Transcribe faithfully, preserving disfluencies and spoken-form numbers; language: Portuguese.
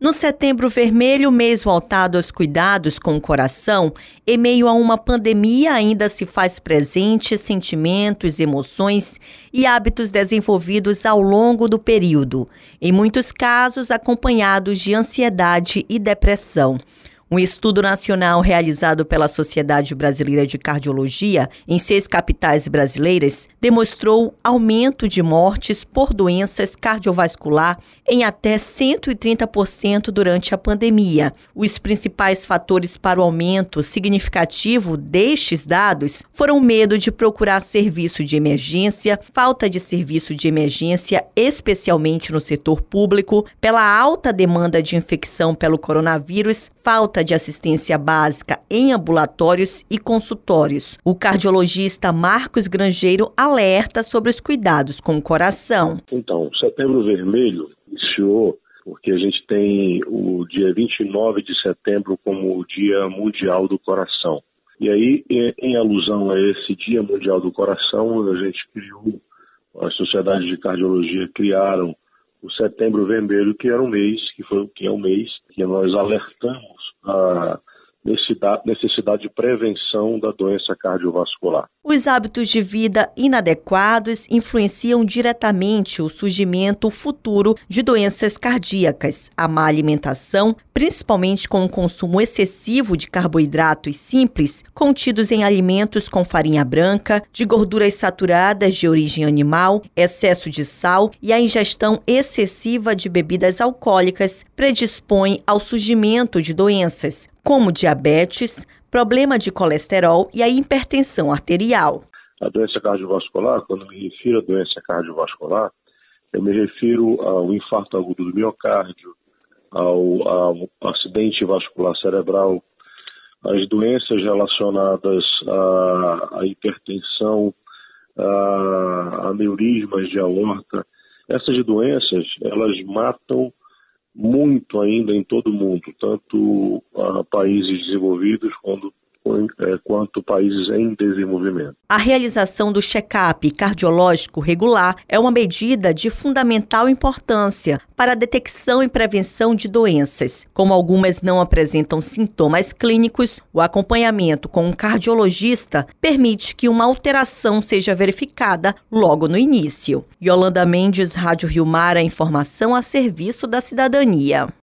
No Setembro Vermelho, mês voltado aos cuidados com o coração, em meio a uma pandemia ainda se faz presente sentimentos, emoções e hábitos desenvolvidos ao longo do período, em muitos casos acompanhados de ansiedade e depressão. Um estudo nacional realizado pela Sociedade Brasileira de Cardiologia em seis capitais brasileiras demonstrou aumento de mortes por doenças cardiovasculares em até cento e trinta por cento durante a pandemia. Os principais fatores para o aumento significativo destes dados foram o medo de procurar serviço de emergência, falta de serviço de emergência, especialmente no setor público, pela alta demanda de infecção pelo coronavírus, falta de assistência básica em ambulatórios e consultórios. O cardiologista Marcos Grangeiro alerta sobre os cuidados com o coração. Então, o Setembro Vermelho iniciou porque a gente tem o dia vinte e nove de setembro como o Dia Mundial do Coração. E aí, em alusão a esse Dia Mundial do Coração, a gente criou, as sociedades de cardiologia criaram o Setembro Vermelho, que era um mês, que foi que é um mês que nós alertamos a necessidade, necessidade de prevenção da doença cardiovascular. Os hábitos de vida inadequados influenciam diretamente o surgimento futuro de doenças cardíacas. A má alimentação, principalmente com o consumo excessivo de carboidratos simples contidos em alimentos com farinha branca, de gorduras saturadas de origem animal, excesso de sal e a ingestão excessiva de bebidas alcoólicas predispõe ao surgimento de doenças como diabetes, problema de colesterol e a hipertensão arterial. A doença cardiovascular, quando me refiro à doença cardiovascular, eu me refiro ao infarto agudo do miocárdio, ao, ao acidente vascular cerebral, às doenças relacionadas à, à hipertensão, a, a aneurismas de aorta. Essas doenças, elas matam muito ainda em todo o mundo, tanto uh, países desenvolvidos quanto, é, quanto países em desenvolvimento. A realização do check-up cardiológico regular é uma medida de fundamental importância para a detecção e prevenção de doenças. Como algumas não apresentam sintomas clínicos, o acompanhamento com um cardiologista permite que uma alteração seja verificada logo no início. Yolanda Mendes, Rádio Rio Mar, a informação a serviço da cidadania.